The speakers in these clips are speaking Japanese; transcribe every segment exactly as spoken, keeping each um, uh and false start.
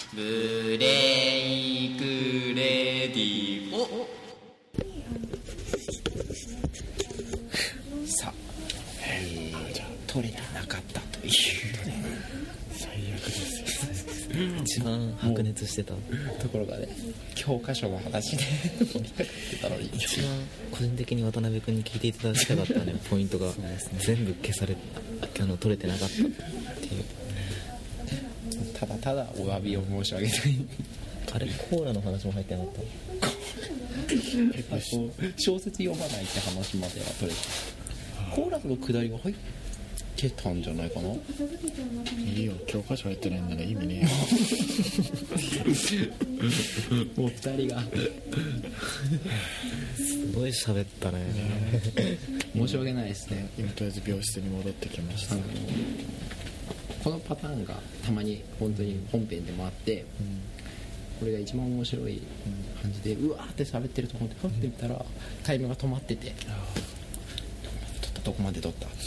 ブレイクレディオ。さあ、えー、じゃあ取れてなかったという最悪です一番白熱してたところがね、教科書の話で盛り上がってたのに、 一番個人的に渡辺君に聞いていただきたかったねポイントが、ね、全部消されあの取れてなかったっていう。 ただただお詫びを申し上げたい。 あれコーラの話も入ってなかった。 あこう小説読まないって話までは取れて、コーラの下りが入ってたんじゃないかな。 いいよ、教科書入ってないんなら意味ねもう二人がすごい喋ったね。 申し訳ないですね。 今とりあえず病室に戻ってきました。 あのこのパターンがたまに本当に本編でもあって、うん、これが一番面白い感じで、うわーって喋ってると思ってパッて見たらタイムが止まってて、撮ったどこまで撮った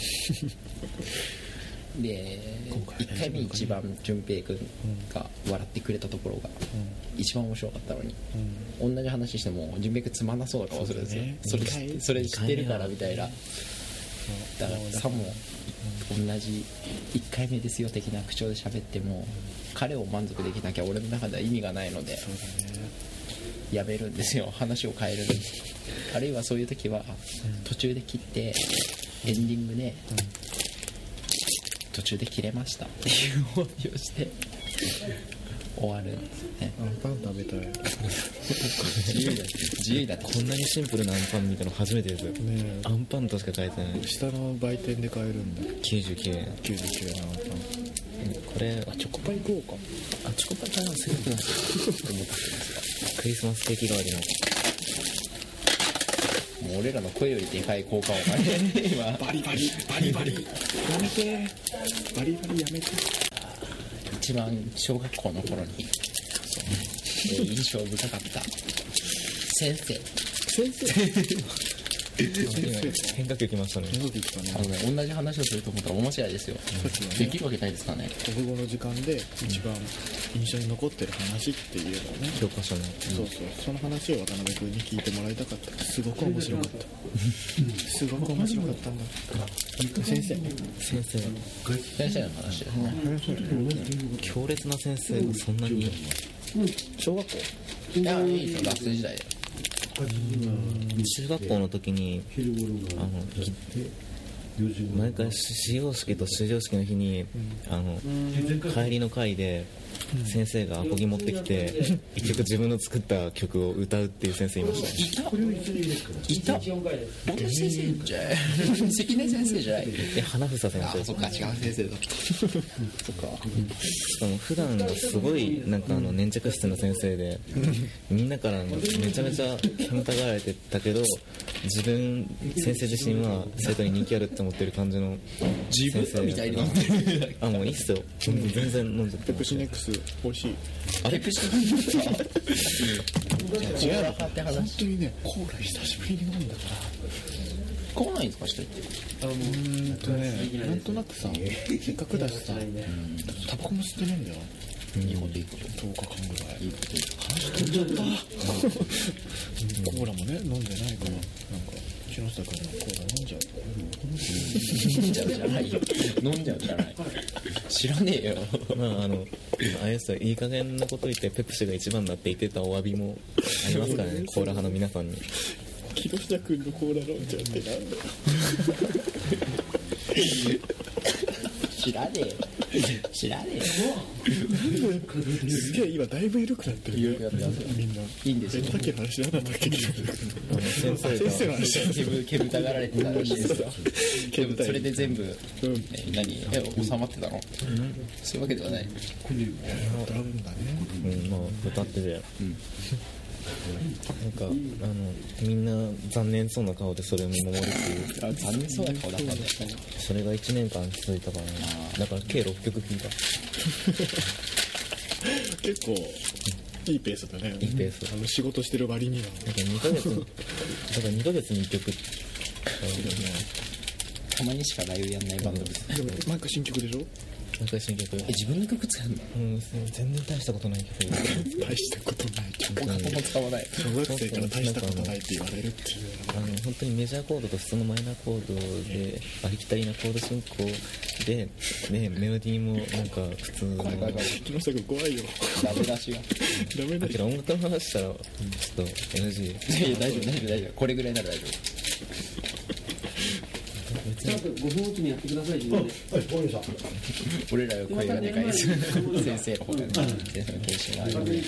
で、いっかいめ一番淳平君が笑ってくれたところが一番面白かったのに、うん、同じ話しても淳平君つまんなそうな顔するんですよ。それ、ね、それ知ってるからみたいな。だからさも同じいっかいめですよ的な口調で喋っても彼を満足できなきゃ俺の中では意味がないので、そうだね、やめるんですよ。話を変えるんです。あるいはそういう時は途中で切ってエンディングで途中で切れましたっていうお詫びをして終わるんですよね。 アンパン食べたい自由だ自由だってこんなにシンプルなアンパン見たの初めてですよ、ね、アンパンとしか書いてない。 下の売店で買えるんだ。 きゅうじゅうきゅうえんきゅうじゅうきゅうえんのアンパン。 これあチョコパイ買おうか。 あチョコパイ買うのすごくないですか思ってますクリスマスケーキ代わりの。 もう俺らの声よりでかい効果を感じて今バリバリバリバリやめてバリバリやめて。 一番小学校の頃に印象深かった先生先生変化球きましたね。 変化球きたね。 あのね、同じ話をすると思ったら面白いですよ、うん、できるわけないですかね。 国語の時間で一番印象に残ってる話っていうのね、 教科書の、うん、 そうそう、その話を渡辺君に聞いてもらいたかった。すごく面白かったすごく面白かったんだ先生先生先生の話ですね、 うん、強烈な先生がそんなに、 うん、小学校いやいいですよ、学生時代で。 中学校の時にあの毎回始業式と終業式の日にあの帰りの会で先生がアコギ持ってきて一曲自分の作った曲を歌うっていう先生いましたね。 いたいた同じ先生じゃない関根先生じゃないえ花房先生。 あそっか違う先生だそっかしかも普段がすごいなんかあの粘着質な先生でみんなからめちゃめちゃ煙たがられてたけど自分先生自身は生徒に人気あるって思ってる感じの自分みたいに飲んでるあもういいっすよ全然飲んじゃってペプシネックス美味しい。 あれペプシネックス違うのかって話。 本当にねコーラ久しぶりに飲んだから買わないんですか人って。 あのーんとねなんとなくさせっかくだしさタバコも吸ってねえんだよ。 いいこといいこととおかかんぐらいいいこといいこと話飛んじゃったコーラもね飲んでないからなんか木下君のコーラ飲んじゃう飲んじゃうじゃないよ飲んじゃうじゃない知らねえよまああのあれですよいい加減なこと言ってペプシが一番だって言ってたお詫びもありますからねコーラ派の皆さんに。 木下君のコーラ飲んじゃうってなんだ知らねえよ知らねえよすげえ今だいぶ緩くなってる、ね、 緩くなってますよみんないいんですよ。 さっきの話なんだったっけ先生先生の話煙煙たがられてたらしいですよでもそれで全部、うん、何え収まってたの、うん、そういうわけではない歌うんだね、 うんまあ、歌ってて、うんなんかあのみんな残念そうな顔でそれを見守るっていうあ残念そうな顔だったんだよ。 それがいちねんかん続いたからね。だから計ろっきょく聴いた結構いいペースだね。 いいペース。 あの仕事してる割にはなんかにかげつだからにかげつにいっきょくたまにしかライブやんないバンドですね。 でも毎回新曲でしょ。 もう一回新曲。 え自分の曲使うの？ うん全然大したことないけど大したことない曲お金も使わない。 小学生から大したことないって言われるっていうあの本当にメジャーコードと普通のマイナーコードでありきたりなコード進行で、ね、メロディーもなんか普通の木下君怖いよダメ出しがダメだよだけど音楽の話したらちょっと エヌジーいや大丈夫大丈夫大丈夫これぐらいなら大丈夫。 ちゃんとごふんおきにやってください自分で。 はいわかりました俺らよ声がでかいです先生の方がね先生の研修があるので。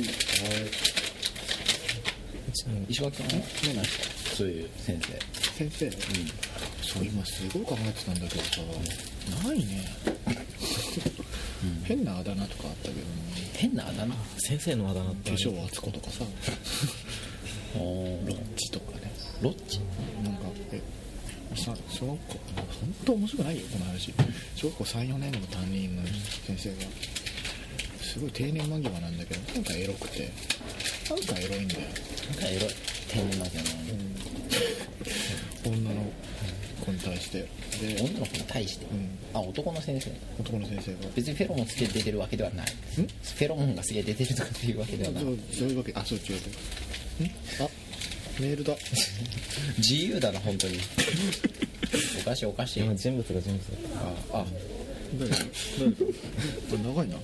石垣はどうなんですかそういう先生。 先生、うん、そう今すごい考えてたんだけどさ、ないね、うん、変なあだ名とかあったけどね。 変なあだ名？ 先生のあだ名って化粧厚子とかさロッチとかね。 ロッチなんかえさ小学校本当面白くないよこの話。小学校 さん,よ 年の担任の先生がすごい定年間際なんだけどなんかエロくてなんかエロいんだよ。 なんかエロい定年間際なのに、 うん、女の子に対してで女の子に対して、うん、あ男の先生男の先生が別にフェロモンつけて出てるわけではない。んフェロモンがすげえ出てるとかっていうわけではない。 そうそういうわけあそう違う。んあメールだ自由だな本当におかしいおかしい。 今人物が人物ああ誰誰長いな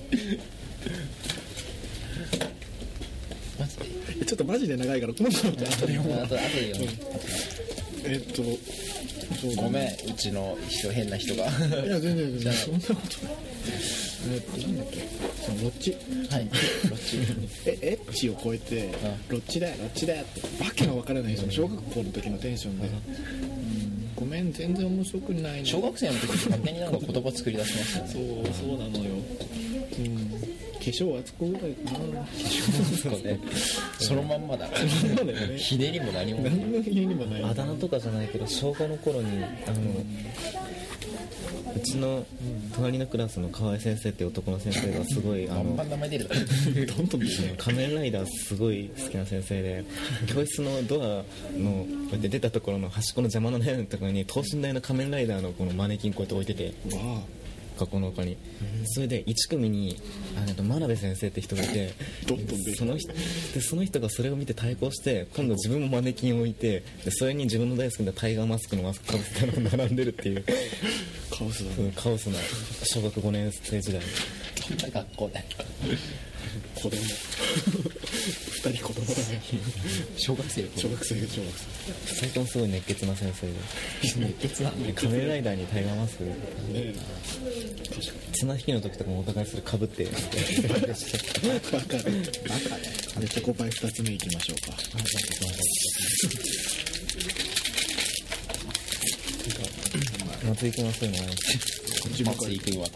マジでちょっとマジで長いから今度あとで読むあとで読むえっとそうごめんうちの人変な人がいや全然全然そんなことないえっとなんだっけそのロッチはいロッチえエッチを超えてロッチだよロッチだよってわけのわからないその小学校の時のテンションで、うん、ごめん全然面白くないの。 小学生の時勝手になんか言葉作り出しましたよね。 そうそうなのよ、うん、化粧厚子ぐらいかな。化粧厚子ねそのまんまだそのままだよねひねりも何も何のひねりもない。 あだ名とかじゃないけど小ごの頃にあのうちの隣のクラスの河合先生っていう男の先生がすごいあのバンバン名前出るだどんどん出る仮面ライダーすごい好きな先生で教室のドアのこうやって出たところの端っこの邪魔の部屋のところに等身大の仮面ライダーのこのマネキンこうやって置いててわあ学校の他にそれでいち組にあの真鍋先生って人がいてどんどん出るその人でその人がそれを見て対抗して今度自分もマネキンを置いてでそれに自分の大好きなタイガーマスクのマスクかぶせたのが並んでるっていうカオスだね。 カオスな小学ごねん生時代どんな学校だよ子供二人子供だね。 小学生小学生小学生ふたりともすごい熱血な先生で熱血なんで仮面ライダーにタイガーマスクねえ確か綱引きの時とかもお互いそれかぶってにバカでバカででチョコパイふたつめいきましょうか。 松井君はそういうのないんですこっちばっか松井り君は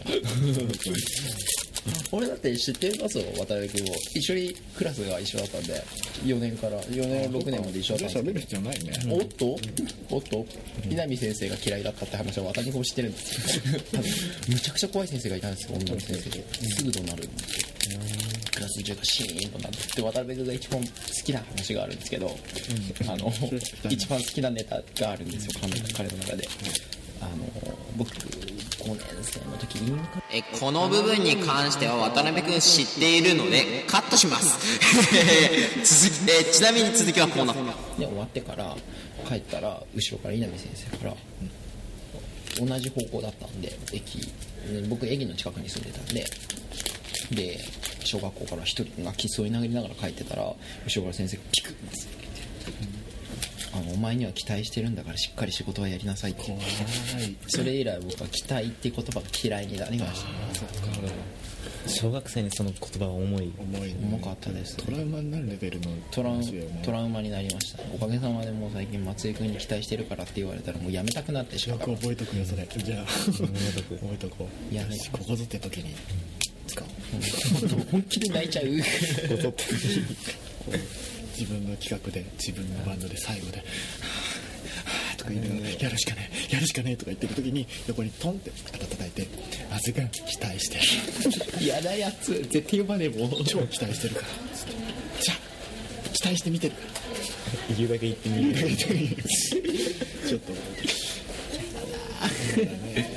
俺だって知ってますよ渡辺君も一緒にクラスが一緒だったんでよねんからよねんろくねんまで一緒だったん喋るです必要ないね。 おっとおっと南先生が嫌いだったって話は渡辺君も知ってるんですよ多分むちゃくちゃ怖い先生がいたんですよ女の先生ですぐ怒鳴るんですよクラス中がシーンとなって渡辺君が一番好きな話があるんですけど、うん、あの一番好きなネタがあるんですよ彼の中で、あの僕ごねん生の時にえこの部分に関しては渡辺君知っているのでカットします続き、えちなみに続きはこうなったで終わってから帰ったら後ろから稲見先生から、うん、同じ方向だったんで駅僕駅の近くに住んでたんでで小学校から一人がキスを殴りながら帰ってたら後ろから先生がピクッて言って、うん、あのお前には期待してるんだからしっかり仕事はやりなさいってそれ以来僕は期待っていう言葉が嫌いになりました、ね、 小学生にその言葉は重い重い、ね、 重かったです、ね、 トラウマになるレベルのトラウトラウマになりました、ね、おかげさまでもう最近松井君に期待してるからって言われたらもうやめたくなってしまうよく覚えとくよそれじゃあ覚えとこうやめここぞって時に使おう本気で泣いちゃうここぞって自分の企画で自分のバンドで最後でとか言いながらやるしかねえやるしかねえとか言ってる時に横にトンって肩叩いて松井君期待してるやだやつ絶対呼ばねえもん超期待してるからじゃあ期待してみてるから言うだけ言ってみるちょっとやだなやだ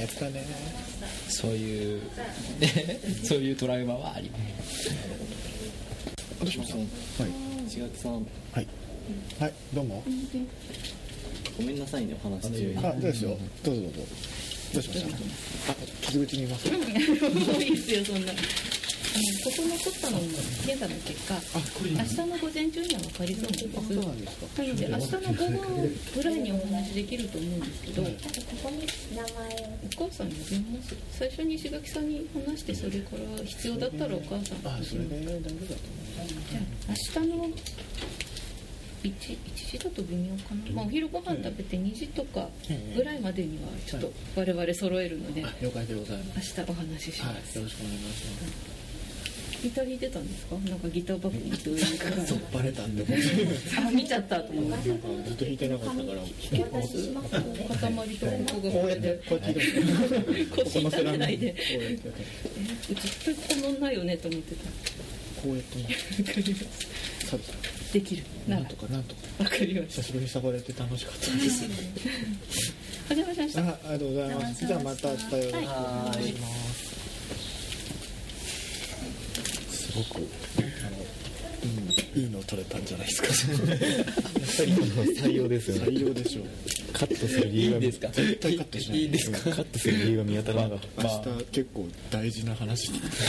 やつだね。 そういうそういうトラウマはあります。 どうしました？はい千垣さん、 はいはいどうも。 ごめんなさいねお話中に。 あどうですよ。どうぞどうぞ。どうしました？あ傷口見ます。 もういいですよそんな。あのここ残ったのも検査の結果、明日の午前中には分かりそうなんです。 そうなんですか。 なので明日の午後ぐらいにお話できると思うんですけど、お母さん呼びます。最初に石垣さんに話して、それから必要だったらお母さんあそれで大丈夫だと思う。 じゃあ明日のいち, いちじだと微妙かな、まあ、お昼ご飯食べてにじとかぐらいまでにはちょっと我々揃えるので、 了解でございます。 明日お話しします。 よろしくお願いします。 ギター弾いてたんですか？なんかギターバッグに上にからそうバレたんであ見ちゃったと思ってずっと弾いてなかったから弾けます塊とここがこうやってこうやって弾いて腰痛めないでこうやってえうち絶対このんないよねと思ってた。 こうやってさできるならなんとかなんとかわかりました。 久しぶりにサボれて楽しかったですお邪魔しました。 あありがとうございますじゃあまた明日よろしくお願いしますすごくあの、うん、いいの取れたんじゃないですかやっぱり採用ですよね。 採用でしょうカットする理由がですか？ 絶対カットしないいいですか？ カットする理由が見当たらなかった。 明日結構大事な話になり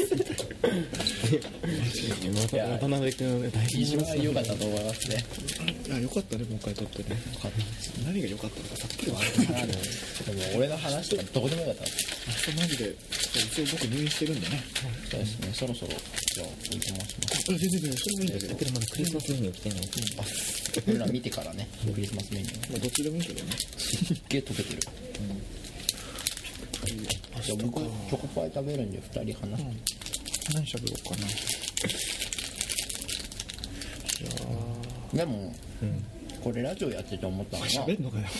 ますいや渡辺君大事一番良かったと思いますね。 いやよかったねもう一回撮ってね何が良かったのかさっきりはあのでも俺の話とかどこでもよかった。 明日マジで一応僕入院してるんでねそうですね。そろそろじゃあお邪魔します。 あ全然全然それもいいんだけどけどまだクリスマスメニュー来てない。 俺ら見てからね、クリスマスメニュー。 まあどっちでもいいけどねすっげえ溶けてる。じゃあ僕チョコパイ食べるんでふたり話して。 何しゃべろうかな。いやでも、これラジオやってて思ったのは、 しゃべんのかよ。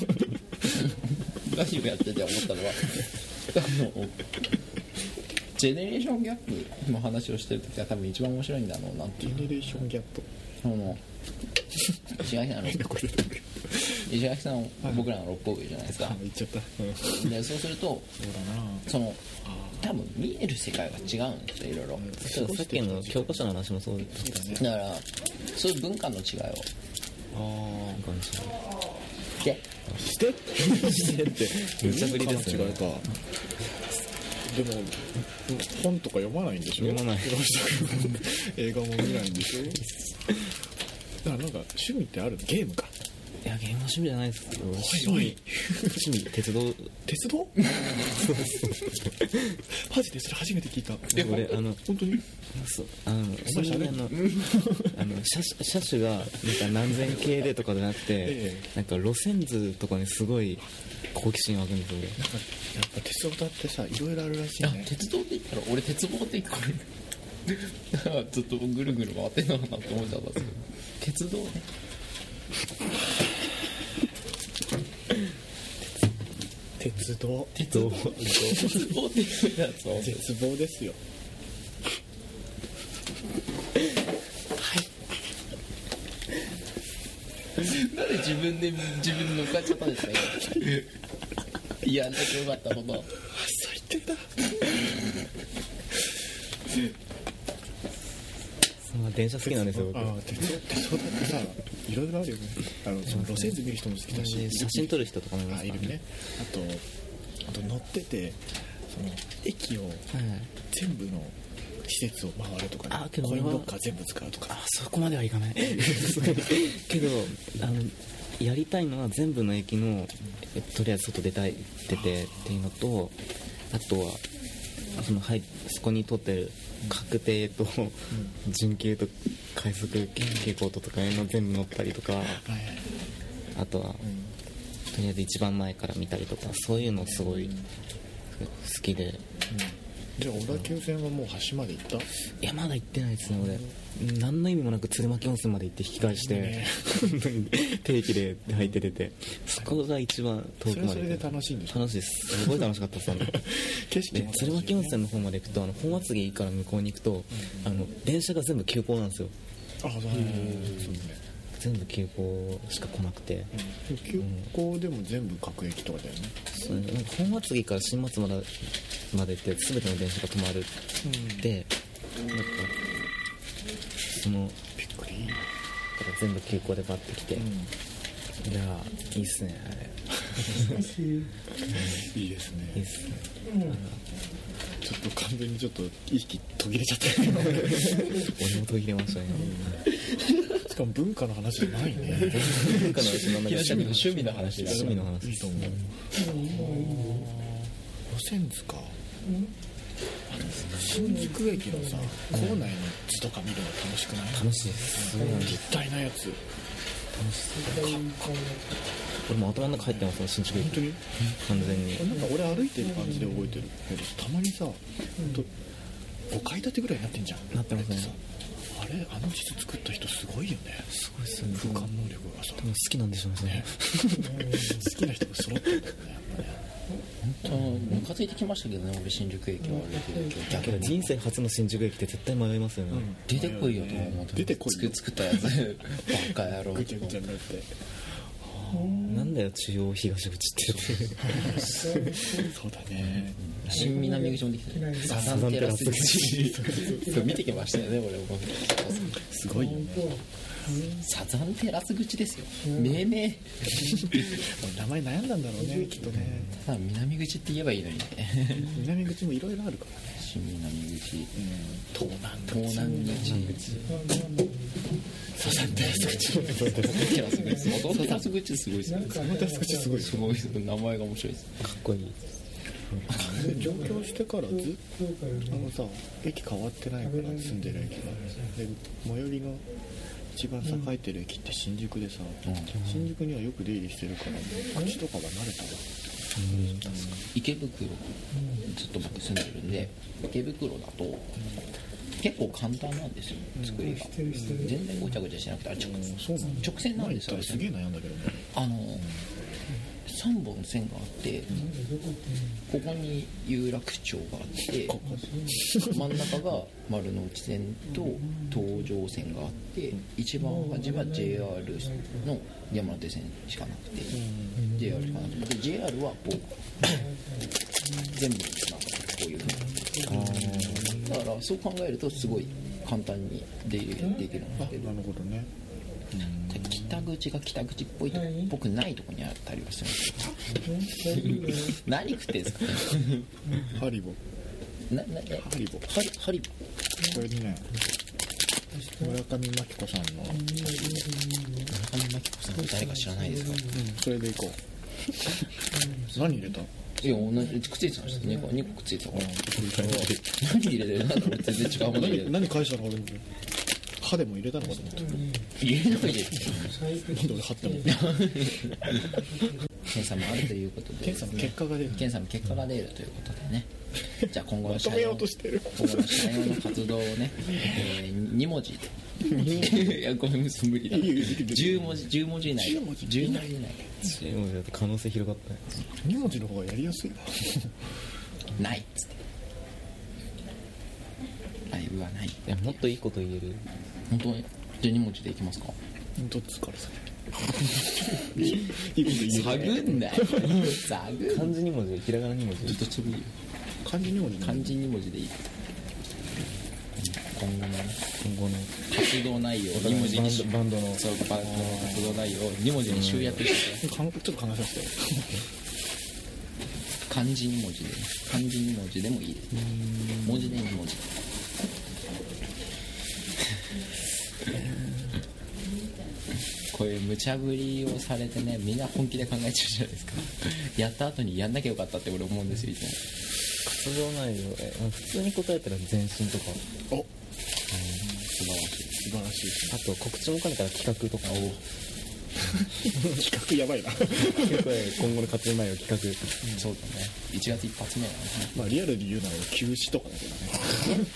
ラジオやってて思ったのはあのジェネレーションギャップの話をしてる時は多分一番面白いんだろうなっていう。 ジェネレーションギャップ。 その石垣さんの石垣さん、僕らの六甲上じゃないですか。 言っちゃった。 でそうするとそうだな。 その多分見える世界が違うんですよ、いろいろ。 さっきの教科書の話もそうですだからそういう文化の違いをあかもしれない。 でしてしてって無茶ぶりですね。 違いか。でも本とか読まないんでしょ。 読まない。 映画も見ないんでしょ。だからなんか趣味ってある？ゲームか。 いやゲームは趣味じゃないですよ。趣おい味趣味鉄道。 鉄道？マジでそれ初めて聞いた。 俺あの本当に？ そうあの前そんな喋んあのあの車種車種がなんか何千系でとかじゃなくて、 ええなんか路線図とかにすごい好奇心湧くんですよ俺。 なんかやっぱ鉄道だってさいろいろあるらしいあね。 鉄道って言ったら俺鉄棒って聞こえるだからずっとぐるぐる回ってんのかなって思っちゃったんですけど、鉄道ね。 鉄道。 鉄道鉄道っていうやつを絶望ですよ。 なんで自分で自分に乗っかっちゃったんですか今。いやんなきゃよかったこと。 最低だ。 まあ電車好きなんですよ僕。 ああ鉄道鉄道だってさいろいろあるよね。あのその路線図見る人も好きだし、 で写真撮る人とかもいますからあいるね。あとあと乗っててその駅をはい全部の施設を回るとか、ね、 あけど俺はコインロッカー全部使うとか。 あそこまではいかないけどあのやりたいのは全部の駅のえとりあえず外出たい出てっていうのと、あとはそのはいそこに取ってる確定と準急と快速傾向ととかいうの全部乗ったりとか、 はいはい。 あとはとりあえず一番前から見たりとか、そういうのすごい好きで。 じゃあ小田急線はもう端まで行った？ いやまだ行ってないですね俺。何の意味もなく鶴巻温泉まで行って引き返して、 ね定期で入って出て、そこが一番遠くまでそれはそれで楽しいんでしょ。 楽しいですすごい楽しかったですあの景色もで鶴巻温泉の方まで行くとあの本厚木から向こうに行くと、あの電車が全部急行なんですよ。 あそうね。そうね。 全部休校しか来なくて、 休校でも全部各駅とかだよね。 そうね、なんか本厚木から新松原までって全ての電車が止まるって、なんかそのびっくり。 全部休校でバッて来て、 うん、 いやーいいっすねあれいいですね。 いいっすね、 ちょっと完全にちょっと意識途切れちゃった俺も途切れましたねしかも文化の話じゃないね。 文化の話なんだけど趣味の話だ趣味の話いいと思う。路線図か。新宿駅のさ構内の図とか見るの楽しくない？ 楽しいです。すごい立体なやつ。 俺も頭の中入ってますよ新宿駅。 本当に完全になんか俺歩いてる感じで覚えてるけど、たまにさ、ごかい建てぐらいになってんじゃん。 なってますね。 あれあの地図作った人すごいよね。 すごいっすね。 空間能力がさ、 多分好きなんでしょうね好きな人が揃ってるんだよね。 本当ムカついてきましたけどね、俺新宿駅を歩いてるけど、 だけど人生初の新宿駅って絶対迷いますよね、 出てこいよと思って出てこいよ作作ったやつバカ野郎ぐちゃぐちゃになってなんだよ中央東口ってそうだね。 新南口もできてるサザンテラス口そう見てきましたよね俺もすごいよね。 サザンテラス口ですよ命名名前悩んだんだろうねきっとね。 ただ南口って言えばいいのにね南口もいろいろあるからね。 新南口東南東南口サザンテラス口。 サザンテラス口サザンテラス口すごいですね。 サザンテラス口すごいすごいです名前が面白いですかっこいい。 上京してからずっとあのさ駅変わってないから住んでる駅がで最寄りの一番栄えてる駅って新宿でさ、うん、新宿にはよく出入りしてるから口とかが慣れたわ。 池袋ずっと僕住んでるんで池袋だと結構簡単なんですよ作りが全然ごちゃごちゃしなくてあれ 直, 直線なんですよ。 すげえ悩んだけどね。 あのさんぼん線があってここに有楽町があって真ん中が丸の内線と東上線があって一番端は ジェイアール の山手線しかなくて ジェイアール しかなくて ジェイアール はこう全部なんかこういう風にだからそう考えるとすごい簡単に出入りできるんですけど。 なるほどね。 北口が北口っぽいとこっぽくないとこにあったりはするんですよ何食ってんすかハリボななえハリボハリハリボこれね村上真紀子さんの村上真紀子さん誰か知らないですか、 うん、それでいこう何入れたいや同じくっついてましたねにこくっついてたから何入れてるなんだろう全然違うもの入れてる何返したの俺も歯でも入れたのかと思って入れないでなんで俺歯って思って検査もあるということで、 検査の結果が出る検査の結果が出るということでねじゃあ今後のまとめようとしてる今後の社用の活動をね、えー、に文字でいやごめん無理だじゅう文字じゅう文字以内じゅう文字じゅう文字以内じゅう文字だと可能性広がったに文字の方がやりやすいわないっつってライブはない。いやもっといいこと言える。 本当にじゃあに文字でいきますか。 どっちからさいいこと言える探んだよ探ん漢字に文字ひらがなに文字どっちもいいよ漢字に文字漢字に文字でいい。今後の今後の活動内容に文字にしバンドのそうバンドの活動内容をに文字に集約してかんちょっと考えさせて漢字に文字で漢字に文字でもいいです文字でに文字こういう無茶ぶりをされてねみんな本気で考えちゃうじゃないですかやった後にやんなきゃよかったって俺思うんですよいつも活動内容え普通に答えたら前進とかお、うん、 素晴らしい素晴らしいあと告知も兼ねたら企画とかを企画やばいな今後の活動内容企画、 うん、そうだねいちがつ一発目だねまあリアルで言うなら休止とかだけどね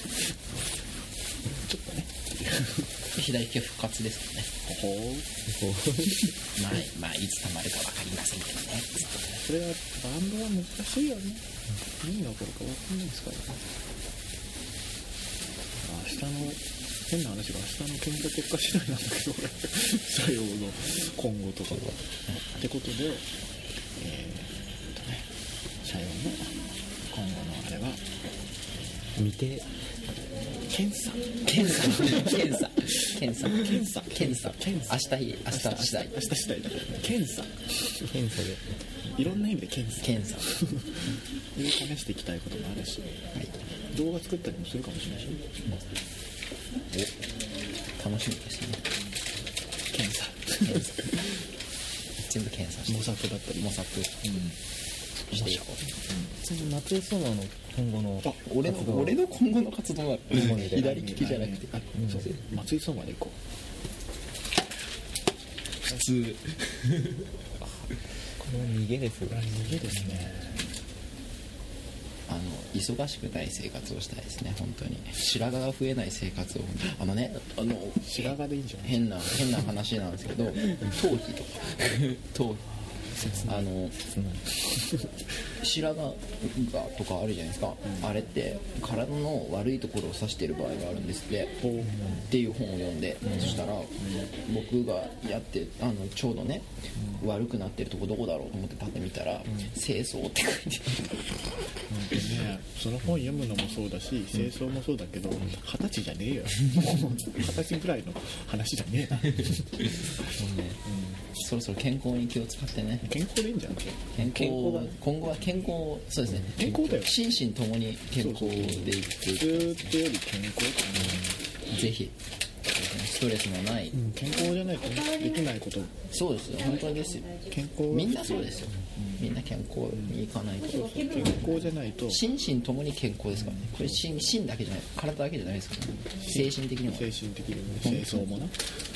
ちょっとね左利き復活ですよねほほまあ、まあいつたまるか分かりませんけどねそれはバンドは難しいよね何が起こるか分かんないですからね明日の変な話が明日の検査結果次第なんだけど採用の今後とかがってことで、えーっとね採用の今後のあれは見て検査検査検査検査検査検査検査明日日明日次第明日次第だから検査検査でいろんな意味で検査検査で試していきたいこともあるし、動画作ったりもするかもしれないし、 お楽しみですね。 検査検査全部検査して模索だったり模索していこその松井相馬の今後のう。あ、俺の俺の今後の活動は左利きじゃなくてあそう松井相馬で行こ普通。 これは逃げですよう逃げですね。 あの忙しくない生活をしたいですね。本当に白髪が増えない生活を。あのね、あの白髪でいいんじゃない。 変な変な話なんですけど頭皮とか頭皮あの白髪がとかあるじゃないですか、うん、あれって体の悪いところを指している場合があるんですって、うん、っていう本を読んで、うん、そしたら、うん、僕がやってあのちょうどね、うん、悪くなってるとこどこだろうと思ってパッて見たら、うん、清掃って書いてある、うんね、その本読むのもそうだし清掃もそうだけど二十歳じゃねえよ二十歳ぐらいの話じゃねえな、うん、 そろそろ健康に気を使ってね。 健康でいいんじゃん。 健康、健康今後は健康、そうですね、 健康だよ。 心身ともに健康でいく。 普通ってより健康かな。ぜひストレスのない、 うん、健康じゃないとできないこと。 そうですよ、本当にですよ。 健康みんなそうですよ、うん、みんな健康にいかないと。そうそう、 健康じゃないと心身ともに健康ですからね。これ 心, 心だけじゃない、体だけじゃないですからね。精神的にも精神的にも清掃もな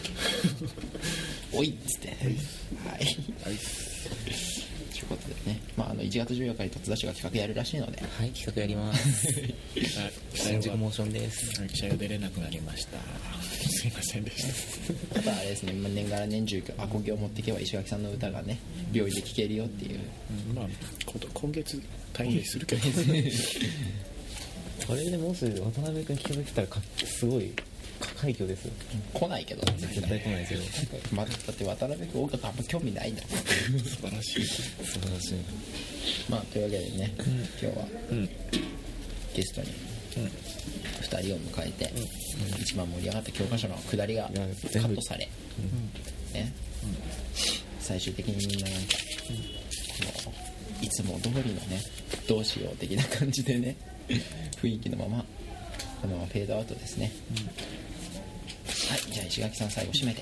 おいっつってはいはいということでね、まあ、あのいちがつじゅうよっかに突ダッシュが企画やるらしいので、 はい、企画やります新宿モーションです。 記者が出れなくなりました、すいませんでしたあとあれですね、まあ、年がら年中アコギを持っていけば石垣さんの歌がね病院で聴けるよっていう、 うん、まあ今月大変するけどこれでもし渡辺君気づいたらかすごい快挙ですよ。 来ないけど絶対来ないですよまだって渡辺君音楽あんま興味ないんだ素晴らしい素晴らしい。 まあというわけでね、うん、今日は、うん、ゲストにふたりを迎えて、うん、一番盛り上がった教科書の下りがカットされ、うんねうん、最終的にみんななんか、うん、このいつも通りのねどうしよう的な感じでね雰囲気のままこのままフェードアウトですね、うん、はい、じゃあ石垣さん最後締めて。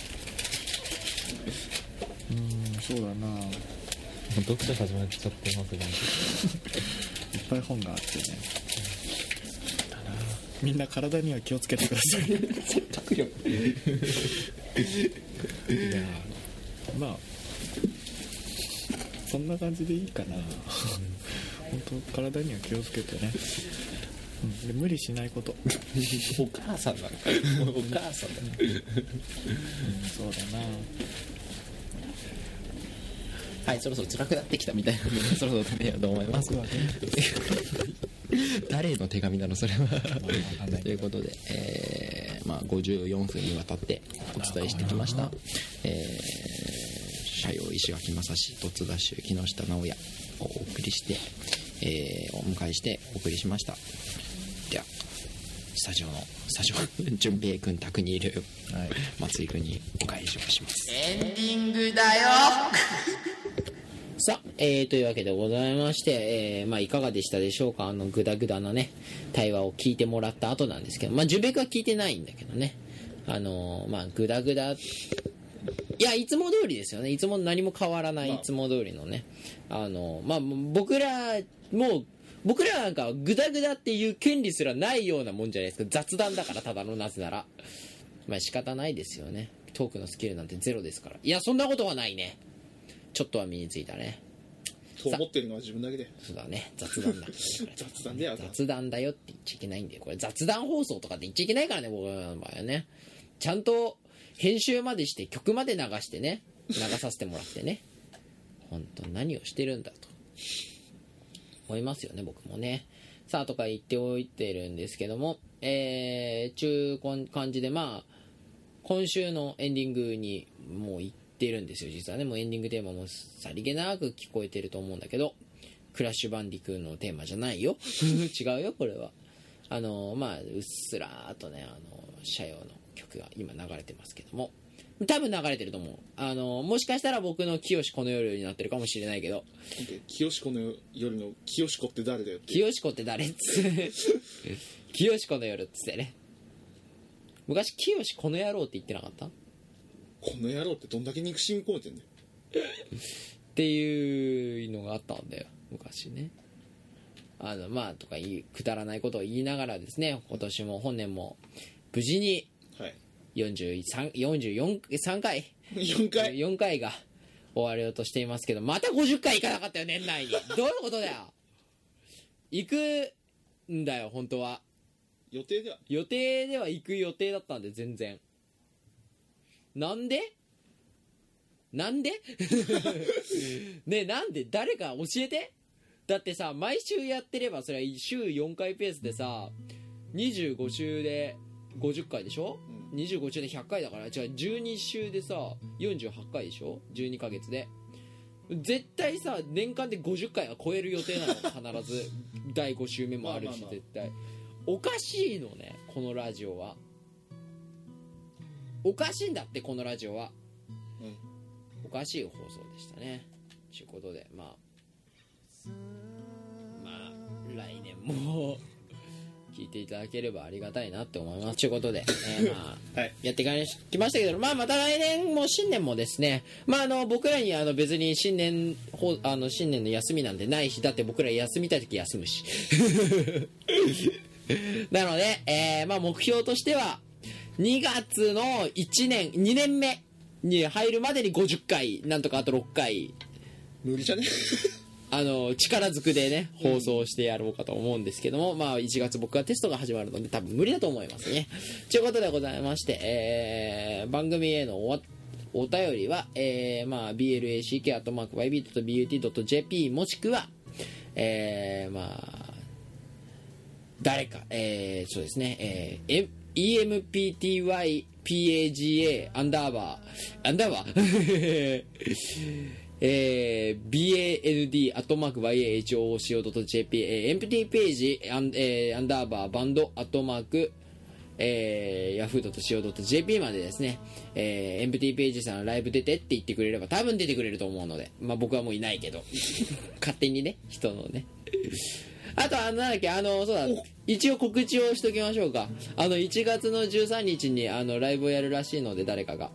うーん、そうだな、 読書始まっちゃってますねいっぱい本があってね、だな、みんな体には気をつけてください説得力いやまあそんな感じでいいかな本当体には気をつけてね、うん、で無理しないことお母さんなのかお母さんだね、うん、 そうだな。 はい、そろそろ辛くなってきたみたいなので、そろそろ食べようと思います誰の手紙なのそれはということで、えーまあ、ごじゅうよんぷんにわたってお伝えしてきました、えー、社用石垣正史突ダッシュ木下直也をお送りして、えー、お迎えしてお送りしました。ではスタジオのスタジオ淳平君宅にいる松井君にお返しをします。 エンディングだよさあ、えー、というわけでございまして、えー、まあいかがでしたでしょうか。あのグダグダなね対話を聞いてもらった後なんですけど、まあ順平君は聞いてないんだけどね、あのー、まあグダグダ、いやいつも通りですよね。いつも何も変わらないいつも通りのね、あのー、まあ僕らもう僕らなんかグダグダっていう権利すらないようなもんじゃないですか。雑談だから、ただの、なぜならまあ仕方ないですよね。トークのスキルなんてゼロですから。いやそんなことはないね。ちょっとは身についたね。 そう思ってるのは自分だけで。 そうだね、雑談だ雑談でや雑談だよって言っちゃいけないんで、これ雑談放送とかって言っちゃいけないからね、僕の場合はね。ちゃんと編集までして曲まで流してね、流させてもらってね、本当何をしてるんだと思いますよね、僕もね。さあとか言っておいてるんですけども、 えー、中感じで、まあ今週のエンディングにもう行ってるんですよ。実はね、もうエンディングテーマもさりげなく聞こえてると思うんだけど、クラッシュバンディクーのテーマじゃないよ違うよこれは。あのまあうっすらーとね、あの社用の曲が今流れてますけども、多分流れてると思う。あのもしかしたら僕の清この夜になってるかもしれないけど。 清この夜の清子って誰だよって。 清子って誰っつって清子の夜っつってね。昔清この野郎って言ってなかった？ この野郎ってどんだけ憎しみ込めてんだよっていうのがあったんだよ昔ね。あのまあとかいうくだらないことを言いながらですね、今年も本年も無事によんじゅうさん、よんじゅうよん、さんかいよんかいよんかいが終わろうとしていますけど、またごじゅっかい行かなかったよ年内に。どういうことだよ。行くんだよ本当は。 予定では予定では行く予定だったんで、全然なんでなんでねえ、なんで誰か教えて。だってさ、毎週やってればそれは週よんかいペースでさ、にじゅうご週でごじゅっかいでしょ、うん、にじゅうご週でひゃっかいだから、違うじゅうに週でさよんじゅうはちかいでしょ、じゅうにかげつで。絶対さ年間でごじゅっかいは超える予定なの必ずだいご週目もあるし、まあまあまあ、絶対おかしいのねこのラジオは。おかしいんだってこのラジオは、うん、おかしい放送でしたね。ということで、まあまあ来年も聞いていただければありがたいなって思います。ということで、えー、まあ、はい、やってきましたけど、まあまた来年も新年もですね、まああの僕らにあの別に新年ほあの新年の休みなんてないし、だって僕ら休みたい時休むしなので、えー、まあ目標としてはにがつのいちねんにねんめに入るまでにごじゅっかい、なんとかあとろっかい無理じゃねあの力ずくでね放送してやろうかと思うんですけども、まあいちがつ僕はテストが始まるので多分無理だと思いますね。ということでございまして、えー、番組へのおお便りは、えー、まあ ビーエルエーシーケー アットマーク ワイビー ドット ビーユーティー ドット ジェーピー もしくは、えー、まあ誰か、えー、そうですね、えー、イーエムピーティーワイピーエージーエー アンダーバーアンダーバーえー、ビーエーエヌディー アットマーク ワイエーエイチオーシーオー ドット ジェーピー、えー、エンプティーページアン、えー、アンダーバーバンドアットマーク、えー、ヤフー ドットシーオー ドット ジェーピー までですね、えー、エンプティーページさんライブ出てって言ってくれれば多分出てくれると思うので、まあ僕はもういないけど勝手にね人のねあとあのなんだっけ、あのそうだ、一応告知をしときましょうか。あのいちがつのじゅうさんにちにあのライブをやるらしいので、誰かが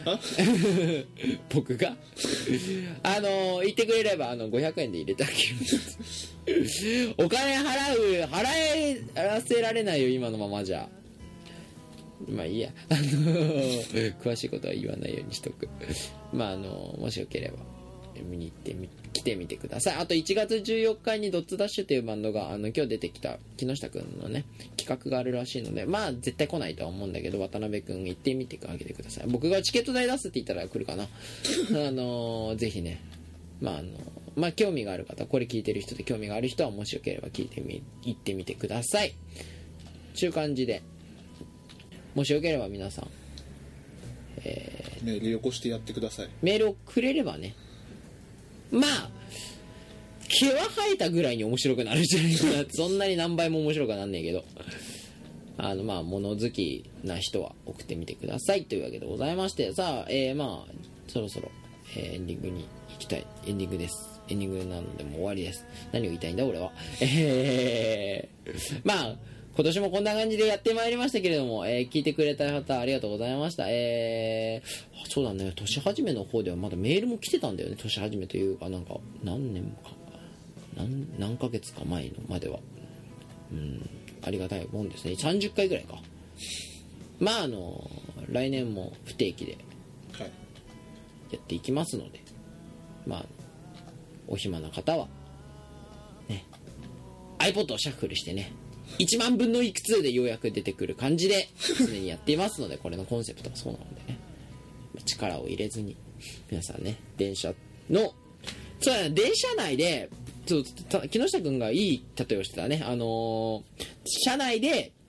僕があの言ってくれればあのごひゃくえんで入れてあげるお金払う払えらせられないよ今のままじゃ。まあいいや、あの詳しいことは言わないようにしとく。まああのもしよければ見に行ってみ来てみてください。あといちがつじゅうよっかにドッツダッシュというバンドがあの今日出てきた木下くんのね企画があるらしいので、まあ絶対来ないとは思うんだけど渡辺くん行ってみてあげてください。僕がチケット代出すって言ったら来るかなあのー、ぜひね、まああのまあ興味がある方、これ聞いてる人で興味がある人はもしよければ聞いてみ行ってみてください。ちゅう感じで、もしよければ皆さん、えー、メールよこしてやってください。 メールをくれればね、まあ毛は生えたぐらいに面白くなるんじゃないかなそんなに何倍も面白くはなんねえけど、あのまあ物好きな人は送ってみてくださいというわけでございまして、さあ、えー、まあそろそろ、えー、エンディングに行きたい。エンディングです。エンディングなのでもう終わりです。何を言いたいんだ俺は。えー、まあ今年もこんな感じでやってまいりましたけれども、えー、聞いてくれた方ありがとうございました。えー、そうだね、年始めの方ではまだメールも来てたんだよね。年始めというか、なんか何年か何何ヶ月か前のまでは、うん、ありがたいもんですね。さんじゅっかいぐらいか。まああの来年も不定期でやっていきますので、まあお暇な方はね iPod をシャッフルしてね、いちまんぶんのいくつでようやく出てくる感じで常にやっていますので、これのコンセプトはそうなのでね、力を入れずに皆さんね、電車のそうだね、電車内でそう木下くんがいい例えをしてたね。あのー、車内で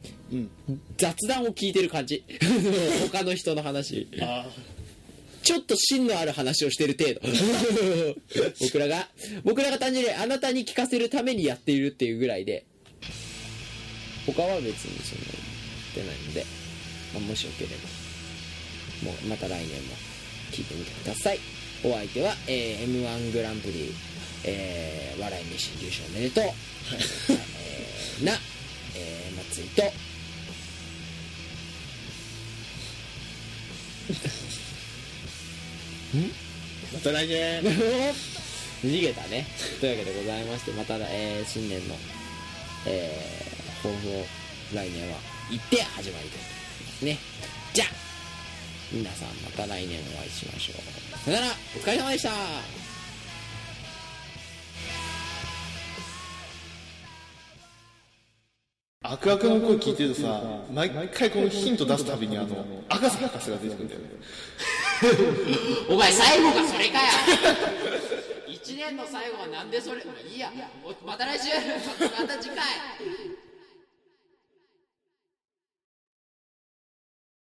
雑談を聞いてる感じ他の人の話あちょっと芯のある話をしてる程度僕らが僕らが単純にあなたに聞かせるためにやっているっていうぐらいで、他は別にそんなに言ってないので、まあ、もしよければもうまた来年も聞いてみてください。お相手は、えー、エムワン グランプリ、えー、笑い飯優勝おめでとう、えー、な、えー、松井とまた来年逃げたね。というわけでございまして、また、えー、新年の、えー、抱負を来年は言って始まりたいと思いますね。じゃあ皆さんまた来年お会いしましょう。さよなら、お疲れ様でした。 アクアクの声聞いてるとさ、毎回このヒント出すたびにあの赤瀬博士が出てくるんだよね。 お前最後がそれかよ一年の最後はなんでそれ、いいや、また来週また次回